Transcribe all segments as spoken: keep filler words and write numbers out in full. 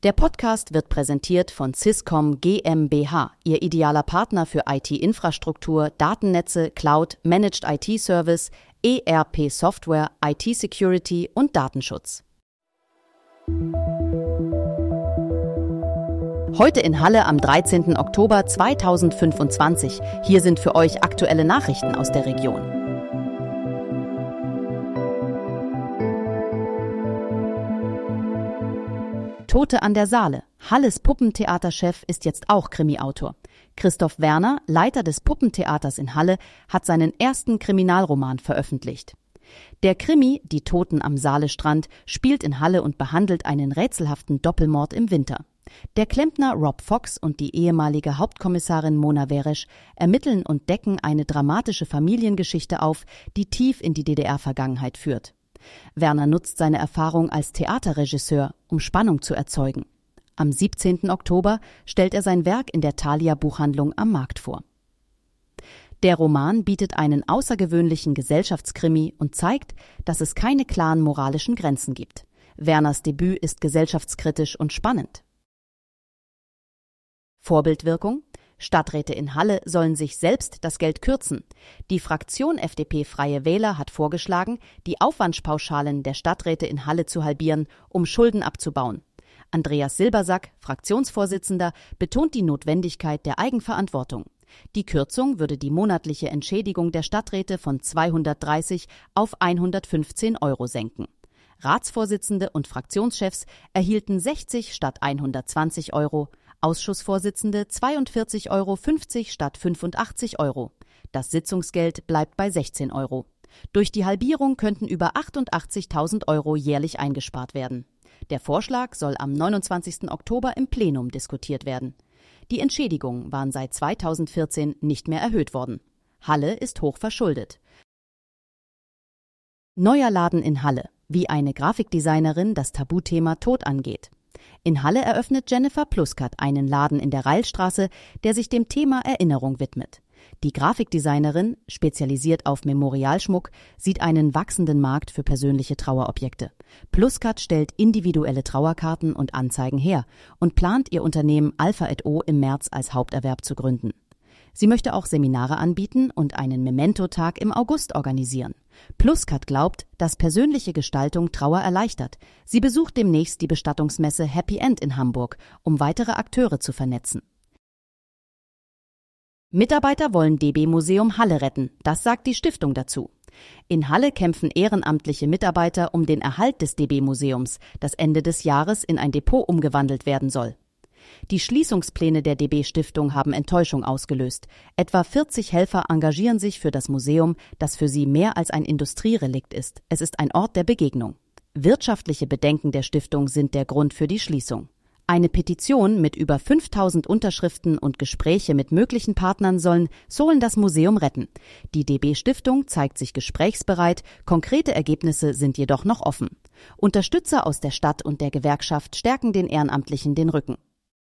Der Podcast wird präsentiert von Swisscom GmbH, Ihr idealer Partner für I T-Infrastruktur, Datennetze, Cloud, Managed I T-Service, E R P-Software, I T-Security und Datenschutz. Heute in Halle am dreizehnten Oktober zweitausendfünfundzwanzig. Hier sind für euch aktuelle Nachrichten aus der Region. Tote an der Saale. Halles Puppentheaterchef ist jetzt auch Krimi-Autor. Christoph Werner, Leiter des Puppentheaters in Halle, hat seinen ersten Kriminalroman veröffentlicht. Der Krimi Die Toten am Saalestrand spielt in Halle und behandelt einen rätselhaften Doppelmord im Winter. Der Klempner Rob Fox und die ehemalige Hauptkommissarin Mona Weresch ermitteln und decken eine dramatische Familiengeschichte auf, die tief in die D D R-Vergangenheit führt. Werner nutzt seine Erfahrung als Theaterregisseur, um Spannung zu erzeugen. Am siebzehnten Oktober stellt er sein Werk in der Thalia-Buchhandlung am Markt vor. Der Roman bietet einen außergewöhnlichen Gesellschaftskrimi und zeigt, dass es keine klaren moralischen Grenzen gibt. Werners Debüt ist gesellschaftskritisch und spannend. Vorbildwirkung: Stadträte in Halle sollen sich selbst das Geld kürzen. Die Fraktion F D P Freie Wähler hat vorgeschlagen, die Aufwandspauschalen der Stadträte in Halle zu halbieren, um Schulden abzubauen. Andreas Silbersack, Fraktionsvorsitzender, betont die Notwendigkeit der Eigenverantwortung. Die Kürzung würde die monatliche Entschädigung der Stadträte von zweihundertdreißig auf hundertfünfzehn Euro senken. Ratsvorsitzende und Fraktionschefs erhielten sechzig statt hundertzwanzig Euro, Ausschussvorsitzende zweiundvierzig Euro fünfzig statt fünfundachtzig Euro. Das Sitzungsgeld bleibt bei sechzehn Euro. Durch die Halbierung könnten über achtundachtzigtausend Euro jährlich eingespart werden. Der Vorschlag soll am neunundzwanzigsten Oktober im Plenum diskutiert werden. Die Entschädigungen waren seit zweitausendvierzehn nicht mehr erhöht worden. Halle ist hoch verschuldet. Neuer Laden in Halle, wie eine Grafikdesignerin das Tabuthema Tod angeht. In Halle eröffnet Jennifer Pluskat einen Laden in der Reilstraße, der sich dem Thema Erinnerung widmet. Die Grafikdesignerin, spezialisiert auf Memorialschmuck, sieht einen wachsenden Markt für persönliche Trauerobjekte. Pluskat stellt individuelle Trauerkarten und Anzeigen her und plant, ihr Unternehmen Alpha et O im März als Haupterwerb zu gründen. Sie möchte auch Seminare anbieten und einen Memento-Tag im August organisieren. Pluskat glaubt, dass persönliche Gestaltung Trauer erleichtert. Sie besucht demnächst die Bestattungsmesse Happy End in Hamburg, um weitere Akteure zu vernetzen. Mitarbeiter wollen D B-Museum Halle retten, das sagt die Stiftung dazu. In Halle kämpfen ehrenamtliche Mitarbeiter um den Erhalt des D B-Museums, das Ende des Jahres in ein Depot umgewandelt werden soll. Die Schließungspläne der D B-Stiftung haben Enttäuschung ausgelöst. Etwa vierzig Helfer engagieren sich für das Museum, das für sie mehr als ein Industrierelikt ist. Es ist ein Ort der Begegnung. Wirtschaftliche Bedenken der Stiftung sind der Grund für die Schließung. Eine Petition mit über fünftausend Unterschriften und Gespräche mit möglichen Partnern sollen, sollen das Museum retten. Die D B-Stiftung zeigt sich gesprächsbereit, konkrete Ergebnisse sind jedoch noch offen. Unterstützer aus der Stadt und der Gewerkschaft stärken den Ehrenamtlichen den Rücken.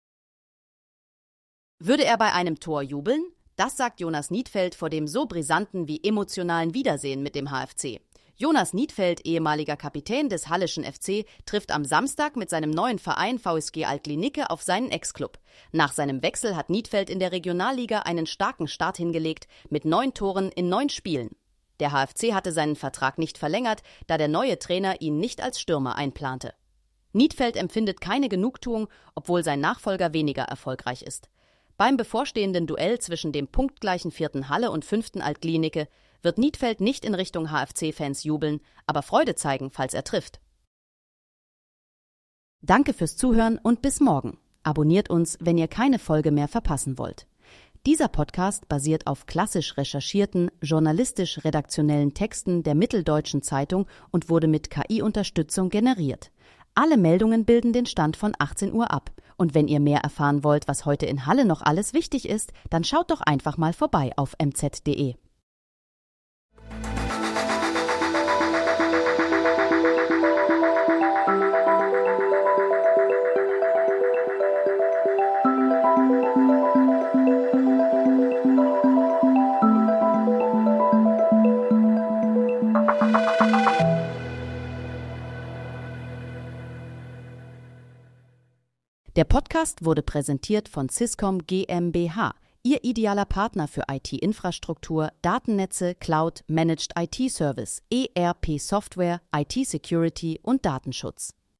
Würde er bei einem Tor jubeln? Das sagt Jonas Niedfeld vor dem so brisanten wie emotionalen Wiedersehen mit dem H F C. Jonas Niedfeld, ehemaliger Kapitän des Halleschen F C, trifft am Samstag mit seinem neuen Verein V S G Altklinike auf seinen Ex-Club. Nach seinem Wechsel hat Niedfeld in der Regionalliga einen starken Start hingelegt, mit neun Toren in neun Spielen. Der H F C hatte seinen Vertrag nicht verlängert, da der neue Trainer ihn nicht als Stürmer einplante. Niedfeld empfindet keine Genugtuung, obwohl sein Nachfolger weniger erfolgreich ist. Beim bevorstehenden Duell zwischen dem punktgleichen vierten Halle und fünften Altklinike wird Niedfeld nicht in Richtung H F C-Fans jubeln, aber Freude zeigen, falls er trifft. Danke fürs Zuhören und bis morgen. Abonniert uns, wenn ihr keine Folge mehr verpassen wollt. Dieser Podcast basiert auf klassisch recherchierten, journalistisch-redaktionellen Texten der Mitteldeutschen Zeitung und wurde mit K I-Unterstützung generiert. Alle Meldungen bilden den Stand von achtzehn Uhr ab. Und wenn ihr mehr erfahren wollt, was heute in Halle noch alles wichtig ist, dann schaut doch einfach mal vorbei auf m z punkt d e. Der Podcast wurde präsentiert von Swisscom GmbH, Ihr idealer Partner für I T-Infrastruktur, Datennetze, Cloud, Managed I T-Service, E R P-Software, I T-Security und Datenschutz.